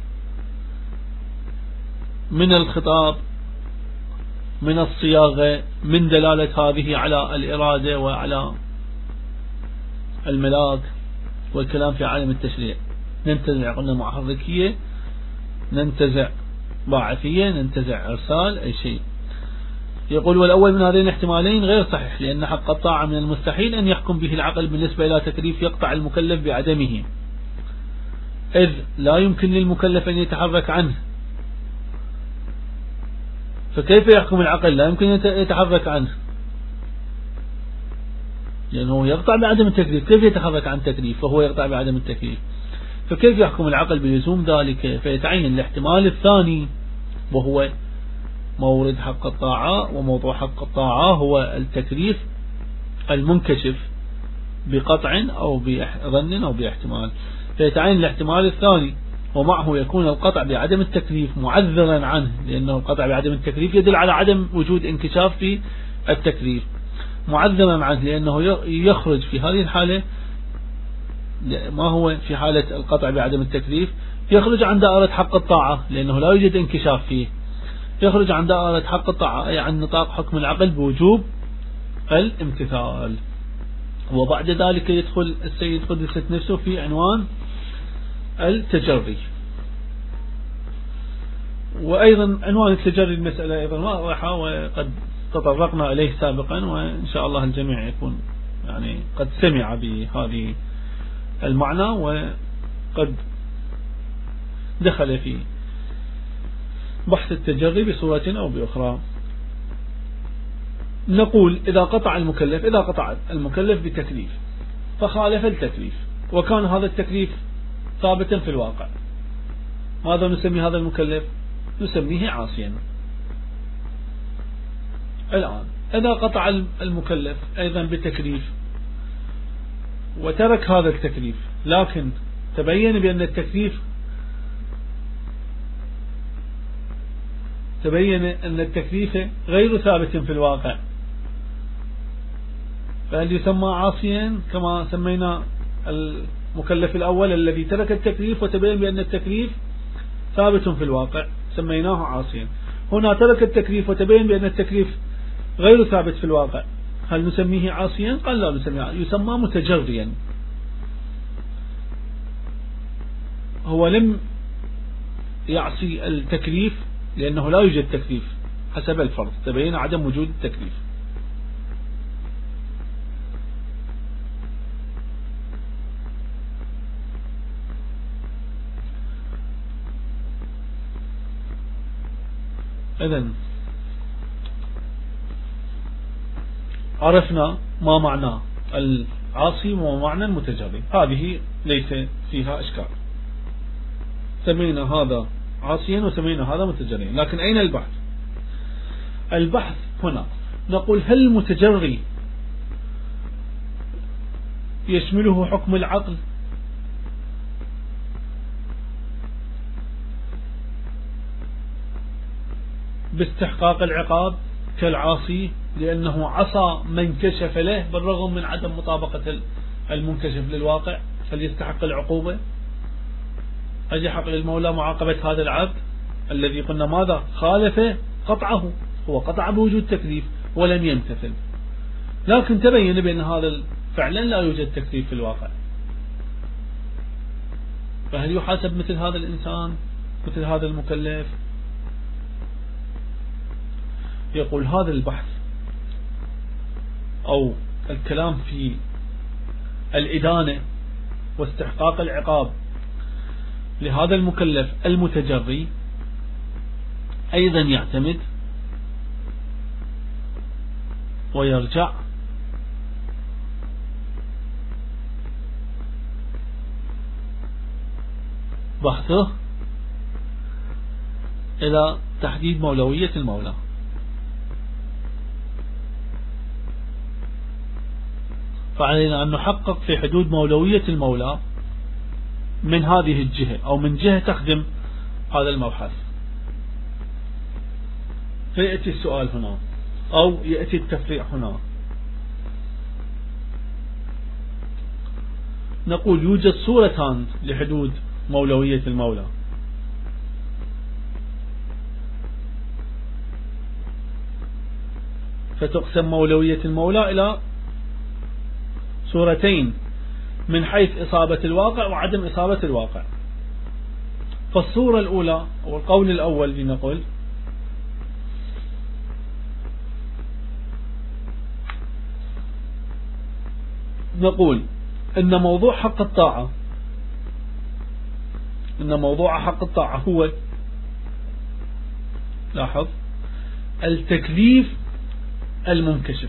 من الخطاب، من الصياغة، من دلالة هذه على الإرادة وعلى الملاك والكلام في عالم التشريع. ننتزع قلنا محركية، ننتزع باعثية، ننتزع إرسال، أي شيء. يقول والأول من هذين الاحتمالين غير صحيح، لأن حق الطاعة من المستحيل أن يحكم به العقل بالنسبة إلى تكليف يقطع المكلف بعدمه، إذ لا يمكن للمكلف أن يتحرك عنه. فكيف يحكم العقل؟ لا يمكن أن يتحرك عنه، لأنه يقطع بعدم التكليف، كيف يتحرك عن التكليف وهو يقطع بعدم التكليف؟ فكيف يحكم العقل بلزوم ذلك؟ فيتعين الاحتمال الثاني وهو مورد حق الطاعة، وموضوع حق الطاعة هو التكليف المنكشف بقطع أو بظن أو باحتمال، فيتعين الاحتمال الثاني، ومعه يكون القطع بعدم التكليف معذرا عنه، لأنه القطع بعدم التكليف يدل على عدم وجود انكشاف في التكليف، معذرا عنه لأنه يخرج في هذه الحالة ما هو في حالة القطع بعدم التكليف؟ يخرج عن دائرة حق الطاعة لأنه لا يوجد انكشاف فيه، يخرج عن دائرة حق الطاعة أي عن نطاق حكم العقل بوجوب الامتثال. وبعد ذلك يدخل السيد قدست نفسه في عنوان التجري. وأيضا عنوان التجري المسألة أيضا واضحة وقد تطرقنا إليه سابقا، وإن شاء الله الجميع يكون يعني قد سمع بهذه المعنى وقد دخل في بحث التجري بصورة أو بأخرى. نقول إذا قطع المكلف إذا قطع المكلف بتكليف فخالف التكليف وكان هذا التكليف ثابتا في الواقع، ماذا نسمي هذا المكلف؟ نسميه عاصيا. الآن إذا قطع المكلف أيضا بتكليف وترك هذا التكليف لكن تبين بأن التكليف تبين أن التكليف غير ثابت في الواقع، فهل يسمى عاصيا كما سمينا المكلف الأول الذي ترك التكليف وتبين بأن التكليف ثابت في الواقع سميناه عاصيا؟ هنا ترك التكليف وتبين بأن التكليف غير ثابت في الواقع، هل نسميه عاصيا؟ قال لا نسميه، يسمى متجريا. هو لم يعصي التكليف لأنه لا يوجد تكليف حسب الفرض، تبين عدم وجود التكليف. إذن عرفنا ما معنى العاصي وما معنى المتجري، هذه ليس فيها إشكال، سمينا هذا عاصيا وسمينا هذا متجريا. لكن أين البحث؟ البحث هنا نقول هل المتجري يشمله حكم العقل باستحقاق العقاب كالعاصي لأنه عصى من كشف له بالرغم من عدم مطابقة المنكشف للواقع فليستحق العقوبة؟ هل يحق للمولى معاقبة هذا العبد الذي قلنا ماذا؟ خالف قطعه، هو قطع بوجود تكليف ولم يمتثل، لكن تبين بأن هذا فعلا لا يوجد تكليف في الواقع، فهل يحاسب مثل هذا الإنسان مثل هذا المكلف؟ يقول هذا البحث أو الكلام في الإدانة واستحقاق العقاب لهذا المكلف المتجري أيضا يعتمد ويرجع بحثه إلى تحديد مولوية المولى. فعلينا أن نحقق في حدود مولوية المولى من هذه الجهة أو من جهة تخدم هذا المبحث. فيأتي السؤال هنا أو يأتي التفريع هنا، نقول يوجد صورتان لحدود مولوية المولى، فتقسم مولوية المولى إلى صورتين من حيث إصابة الواقع وعدم إصابة الواقع. فالصورة الأولى أو القول الأول لنقول نقول إن موضوع حق الطاعة إن موضوع حق الطاعة هو لاحظ التكليف المنكشف،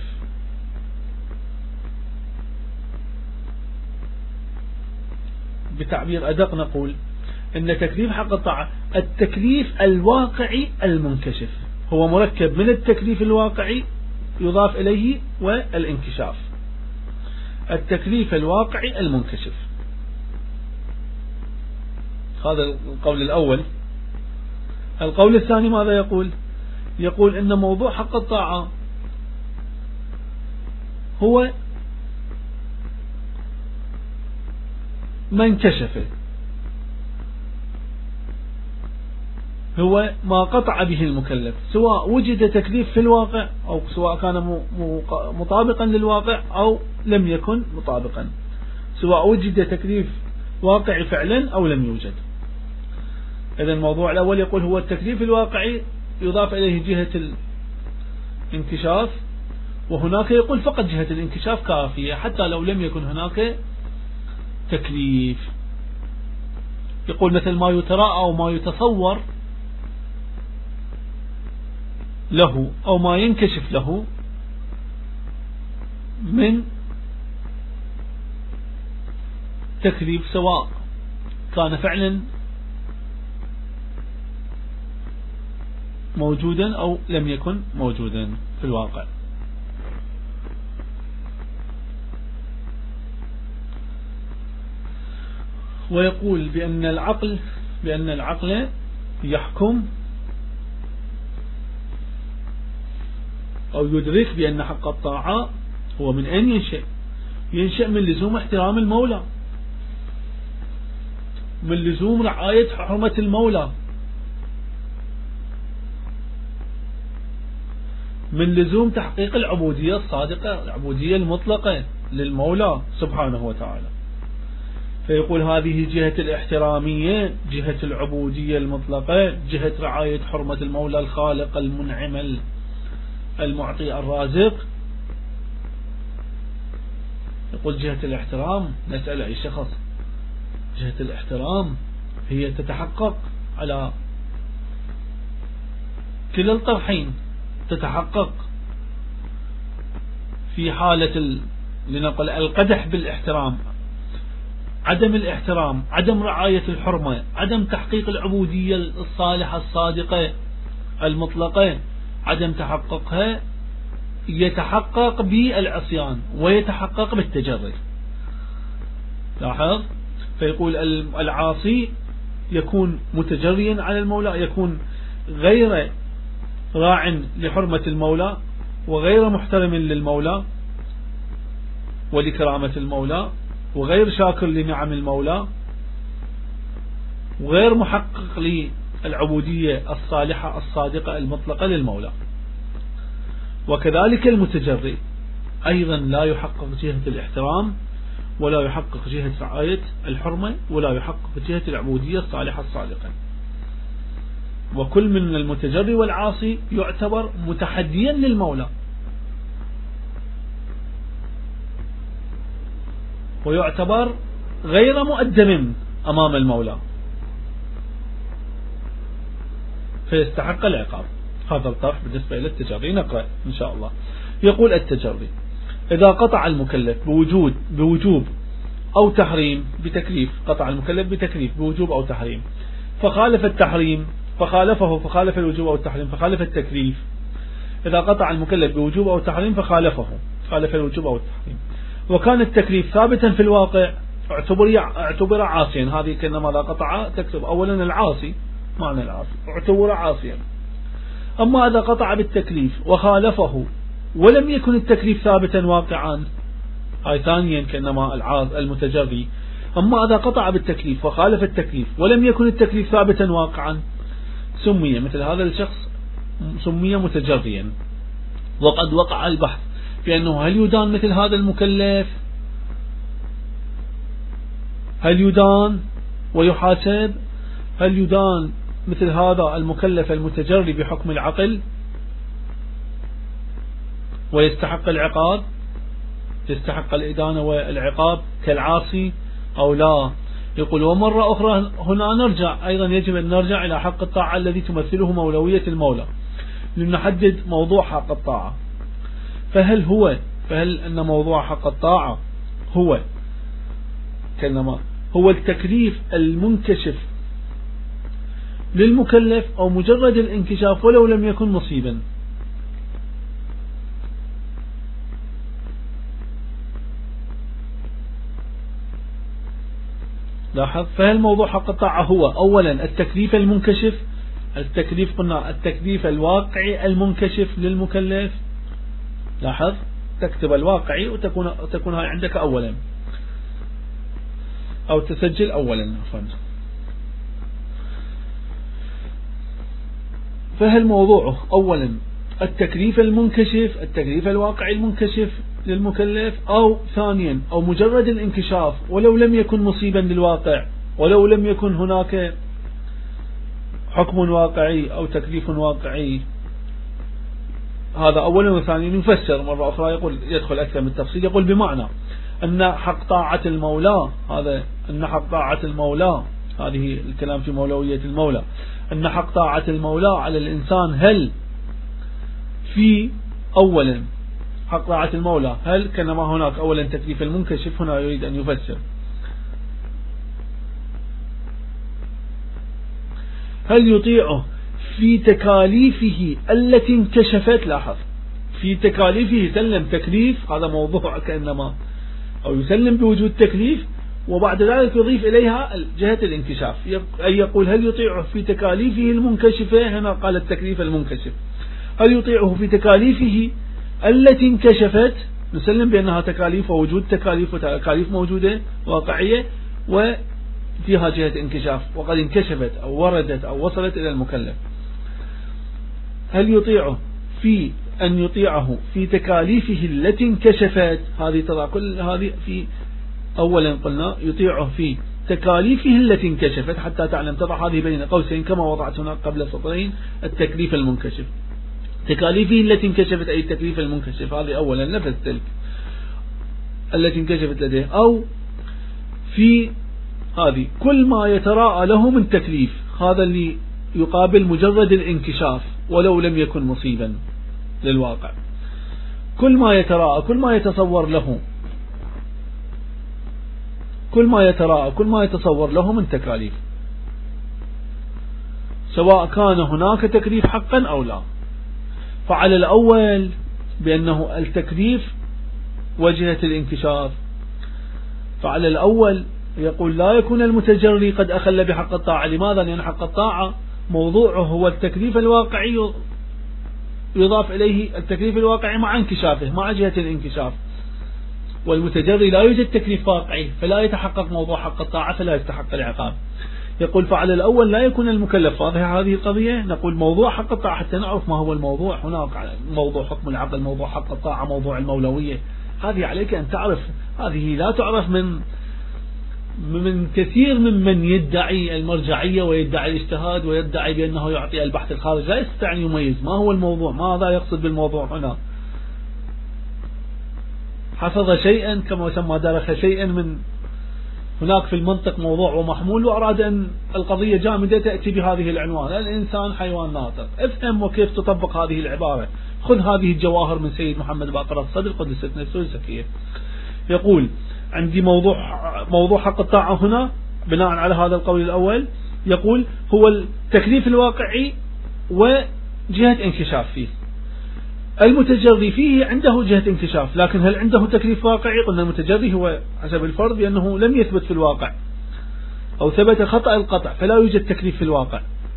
بتعبير أدق نقول إن تكليف حق الطاعة التكليف الواقعي المنكشف، هو مركب من التكليف الواقعي يضاف إليه والانكشاف، التكليف الواقعي المنكشف. هذا القول الأول. القول الثاني ماذا يقول؟ يقول إن موضوع حق الطاعة هو ما انكشف هو ما قطع به المكلف، سواء وجد تكليف في الواقع أو سواء كان مطابقا للواقع أو لم يكن مطابقا، سواء وجد تكليف واقعي فعلا أو لم يوجد. إذا الموضوع الأول يقول هو التكليف الواقعي يضاف إليه جهة الانكشاف، وهناك يقول فقط جهة الانكشاف كافية حتى لو لم يكن هناك تكليف. يقول مثل ما يتراءى أو ما يتصور له أو ما ينكشف له من تكليف، سواء كان فعلا موجودا أو لم يكن موجودا في الواقع. ويقول بأن العقل بأن العقل يحكم أو يدرك بأن حق الطاعة هو من أين ينشأ؟ ينشأ من لزوم احترام المولى، من لزوم رعاية حرمة المولى، من لزوم تحقيق العبودية الصادقة، العبودية المطلقة للمولى سبحانه وتعالى. فيقول هذه جهة الاحترامية، جهة العبودية المطلقة، جهة رعاية حرمة المولى الخالق المنعم المعطي الرازق. يقول جهة الاحترام، نسأل أي شخص، جهة الاحترام هي تتحقق على كلا الطرحين، تتحقق في حالة لنقل القدح بالاحترام، عدم الاحترام، عدم رعاية الحرمة، عدم تحقيق العبودية الصالحة الصادقة المطلقة، عدم تحققها يتحقق بالعصيان ويتحقق بالتجرد. لاحظ، فيقول العاصي يكون متجريا على المولى، يكون غير راع لحرمة المولى وغير محترم للمولى ولكرامة المولى، وغير شاكر لنعم المولى، وغير محقق للعبودية الصالحة الصادقة المطلقة للمولى. وكذلك المتجري أيضا لا يحقق جهة الاحترام، ولا يحقق جهة رعاية الحرمة، ولا يحقق جهة العبودية الصالحة الصادقة. وكل من المتجري والعاصي يعتبر متحديا للمولى، ويعتبر غير مؤدب أمام المولى، فيستحق العقاب. هذا الطرح بالنسبة إلى التجري. نقرأ إن شاء الله. يقول التجري: إذا قطع المكلف بوجود بوجوب أو تحريم بتكليف، قطع المكلف بتكليف بوجوب أو تحريم، فخالف التحريم فخالفه فخالف الوجوب أو التحريم فخالف التكليف. إذا قطع المكلف بوجوب أو تحريم فخالفه خالف الوجوب أو التحريم، وكان التكليف ثابتا في الواقع، اعتبر اعتبر عاصيا. هذه كأنما إذا قطع تكتب أولا العاصي، معنى العاصي اعتبر عاصيا. أما إذا قطع بالتكليف وخالفه ولم يكن التكليف ثابتا واقعا، هاي ثانيا كأنما العاص المتجري. أما إذا قطع بالتكليف وخالف التكليف ولم يكن التكليف ثابتا واقعا، سمي مثل هذا الشخص سمي متجريا. وقد وقع البحث بأنه هل يدان مثل هذا المكلف، هل يدان ويحاسب، هل يدان مثل هذا المكلف المتجري بحكم العقل ويستحق العقاب، يستحق الإدانة والعقاب كالعاصي أو لا. يقول: ومرة أخرى هنا نرجع أيضا، يجب أن نرجع إلى حق الطاعة الذي تمثله مولوية المولى لنحدد موضوع حق الطاعة. فهل هو فهل أن موضوع حق الطاعة هو كلمة هو التكليف المنكشف للمكلف أو مجرد الانكشاف ولو لم يكن مصيبا؟ لاحظ، فهل موضوع حق الطاعة هو أولا التكليف المنكشف، التكليف قلنا التكليف الواقعي المنكشف للمكلف. لاحظ، تكتب الواقعي وتكون تكون هاي عندك أولا. أو تسجل أولا. فهل موضوعه أولا التكليف المنكشف، التكليف الواقعي المنكشف للمكلف، أو ثانيا أو مجرد الانكشاف ولو لم يكن مصيبا للواقع، ولو لم يكن هناك حكم واقعي أو تكليف واقعي. هذا أولا. وثانيا يفسر مرة أخرى، يقول يدخل أكثر من التفصيل، يقول بمعنى أن حق طاعة المولى، هذا أن حق طاعة المولى، هذه الكلام في مولوية المولى، أن حق طاعة المولى على الإنسان هل في أولا حق طاعة المولى هل كما هناك أولا تكليف المنكشف، هنا يريد أن يفسر هل يطيعه في تكاليفه التي انكشفت. لاحظ في تكاليفه، يسلم تكليف، هذا موضوع كأنما أو يسلم بوجود تكليف وبعد ذلك يضيف إليها جهة الانكشاف، أي يقول هل يطيعه في تكاليفه المنكشفة، هنا قال التكليف المنكشف، هل يطيعه في تكاليفه التي انكشفت، نسلم بأنها تكاليف ووجود تكاليف وتكاليف موجودة واقعية وفيها جهة انكشاف وقد انكشفت أو وردت أو وصلت إلى المكلف. هل يطيعه في أن يطيعه في تكاليفه التي انكشفت، هذه ترى كل هذه في أولا قلنا يطيعه في تكاليفه التي انكشفت، حتى تعلم تضع هذه بين قوسين كما وضعت هناك قبل سطرين التكليف المنكشف، تكاليفه التي انكشفت أي التكليف المنكشف، هذه أولا نفس تلك التي انكشفت لديه، أو في هذه كل ما يتراءى له من تكليف، هذا اللي يقابل مجرد الانكشاف ولو لم يكن مصيبا للواقع، كل ما يتراءى كل ما يتصور له كل ما يتراءى كل ما يتصور له من تكاليف، سواء كان هناك تكليف حقا أو لا. فعلى الأول بأنه التكليف وجهة الانكشاف، فعلى الأول يقول لا يكون المتجري قد أخل بحق الطاعة. لماذا؟ لأن حق الطاعة موضوعه هو التكليف الواقعي، يضاف إليه التكليف الواقعي مع انكشافه مع جهة الانكشاف، والمتجري لا يوجد تكليف واقعي فلا يتحقق موضوع حق الطاعة فلا يستحق العقاب. يقول فعلى الأول لا يكون المكلف. واضحة هذه القضية؟ نقول موضوع حق الطاعة حتى نعرف ما هو الموضوع. هناك موضوع حكم العقل، موضوع حق الطاعة، موضوع المولوية، هذه عليك أن تعرف، هذه لا تعرف من من كثير ممن يدعي المرجعية ويدعي الاجتهاد ويدعي بأنه يعطي البحث الخارج، لا يستطيع أن يميز ما هو الموضوع، ماذا يقصد بالموضوع هنا. حفظ شيئا كما يسمى درخ شيئا من هناك في المنطق موضوع ومحمول، وأراد أن القضية جامدة تأتي بهذه العنوان، الإنسان حيوان ناطق. افهم وكيف تطبق هذه العبارة، خذ هذه الجواهر من سيد محمد باقر الصدر قدست نفسه الزكية. يقول عندي موضوع موضوع حق الطاعة هنا بناء على هذا القول الأول، يقول هو التكليف الواقعي وجهة انكشاف فيه. المتجري فيه عنده جهة انكشاف، لكن هل عنده تكليف واقعي؟ قلنا المتجري هو حسب الفرض بأنه لم يثبت في الواقع أو ثبت خطأ القطع فلا يوجد تكليف في الواقع.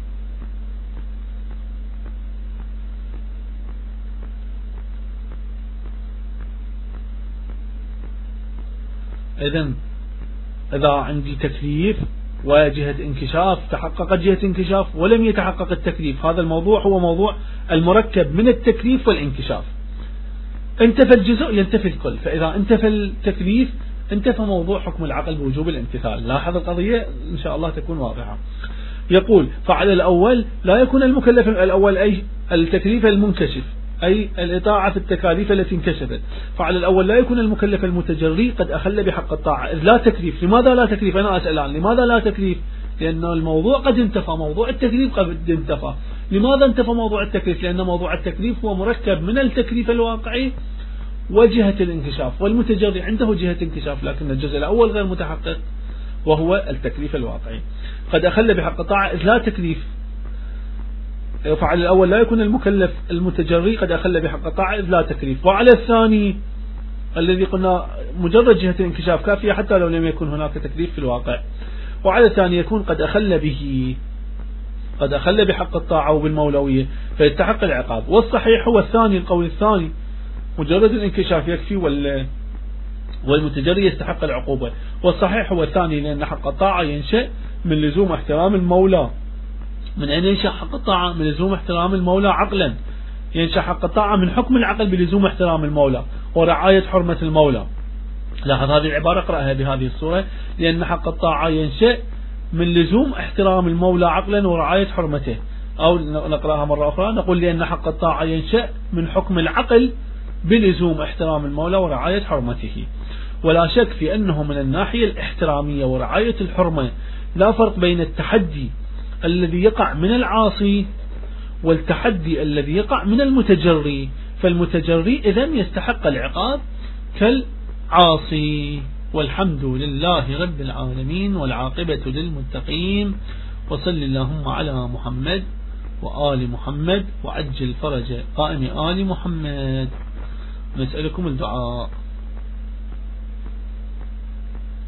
إذن إذا عندي تكليف وجهة انكشاف، تحققت جهة انكشاف ولم يتحقق التكليف، هذا الموضوع هو موضوع المركب من التكليف والانكشاف. انتفى الجزء ينتفي الكل، فإذا انتفى التكليف انتفى موضوع حكم العقل بوجوب الامتثال. لاحظ القضية إن شاء الله تكون واضحة. يقول فعلى الأول لا يكون المكلف الأول أي التكليف المنكشف أي الإطاعة في التكاليف التي انكشفت، فعلى الأول لا يكون المكلف المتجري قد أخل بحق الطاعة إذ لا تكليف. لماذا لا تكليف؟ أنا أسأل عن لماذا لا تكليف؟ لأن الموضوع قد انتفى، موضوع التكليف قد انتفى. لماذا انتفى موضوع التكليف؟ لأن موضوع التكليف هو مركب من التكليف الواقعي وجهة الانكشاف، والمتجري عنده جهة انكشاف لكن الجزء الأول غير متحقق وهو التكليف الواقعي. قد أخل بحق الطاعة إذ لا تكليف، فعلى الأول لا يكون المكلف المتجري قد أخل بحق الطاعة إذ لا تكليف. وعلى الثاني الذي قلنا مجرد جهة الانكشاف كافية حتى لو لم يكن هناك تكليف في الواقع. وعلى الثاني يكون قد أخل به قد أخل بحق الطاعة وبالمولوية فيستحق العقاب. والصحيح هو الثاني، القول الثاني، مجرد الانكشاف يكفي ولا والمتجري يستحق العقوبة. والصحيح هو الثاني، لأن حق الطاعة ينشأ من لزوم احترام المولى. من أين ينشأ حق الطاعة؟ من لزوم احترام المولى عقلا. ينشأ حق الطاعة من حكم العقل بلزوم احترام المولى ورعاية حرمة المولى. لاحظ هذه العبارة، اقرأها بهذه الصورة: لأن حق الطاعة ينشأ من لزوم احترام المولى عقلا ورعاية حرمته. أو نقرأها مرة أخرى، نقول لأن حق الطاعة ينشأ من حكم العقل بلزوم احترام المولى ورعاية حرمته. ولا شك في أنه من الناحية الاحترامية ورعاية الحرمة لا فرق بين التحدي الذي يقع من العاصي والتحدي الذي يقع من المتجري. فالمتجري إذن يستحق العقاب كالعاصي. والحمد لله رب العالمين، والعاقبة للمتقين، وصل اللهم على محمد وآل محمد وعجل فرج قائم آل محمد. نسألكم الدعاء.